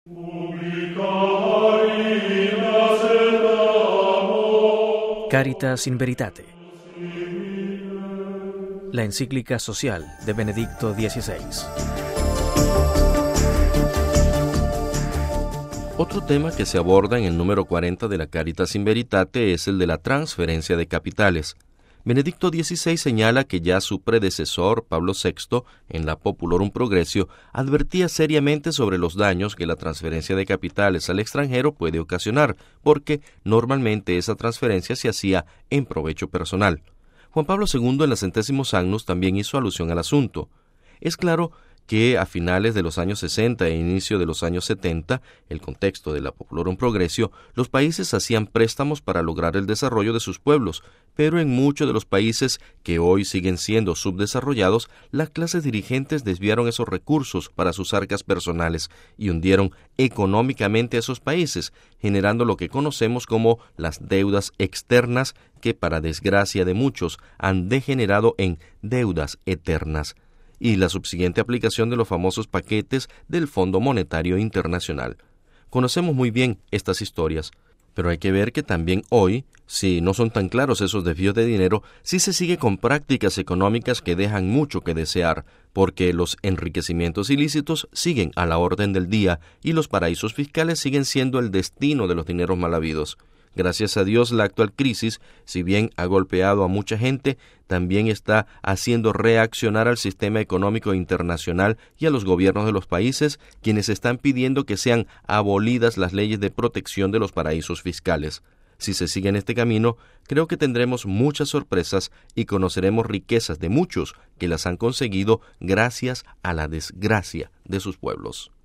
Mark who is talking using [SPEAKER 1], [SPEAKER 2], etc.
[SPEAKER 1] Caritas in Veritate, la encíclica social de Benedicto XVI.
[SPEAKER 2] Otro tema que se aborda en el número 40 de la Caritas in Veritate es el de la transferencia de capitales. Benedicto XVI señala que ya su predecesor, Pablo VI, en la Populorum Progressio, advertía seriamente sobre los daños que la transferencia de capitales al extranjero puede ocasionar, porque normalmente esa transferencia se hacía en provecho personal. Juan Pablo II en la Centésimos Agnus también hizo alusión al asunto. Es claro que a finales de los años 60 e inicio de los años 70, el contexto de la Populorum Progressio, los países hacían préstamos para lograr el desarrollo de sus pueblos, pero en muchos de los países que hoy siguen siendo subdesarrollados, las clases dirigentes desviaron esos recursos para sus arcas personales y hundieron económicamente a esos países, generando lo que conocemos como las deudas externas que, para desgracia de muchos, han degenerado en deudas eternas, y la subsiguiente aplicación de los famosos paquetes del Fondo Monetario Internacional. Conocemos muy bien estas historias, pero hay que ver que también hoy, si no son tan claros esos desvíos de dinero, sí se sigue con prácticas económicas que dejan mucho que desear, porque los enriquecimientos ilícitos siguen a la orden del día y los paraísos fiscales siguen siendo el destino de los dineros mal habidos. Gracias a Dios, la actual crisis, si bien ha golpeado a mucha gente, también está haciendo reaccionar al sistema económico internacional y a los gobiernos de los países, quienes están pidiendo que sean abolidas las leyes de protección de los paraísos fiscales. Si se sigue en este camino, creo que tendremos muchas sorpresas y conoceremos riquezas de muchos que las han conseguido gracias a la desgracia de sus pueblos.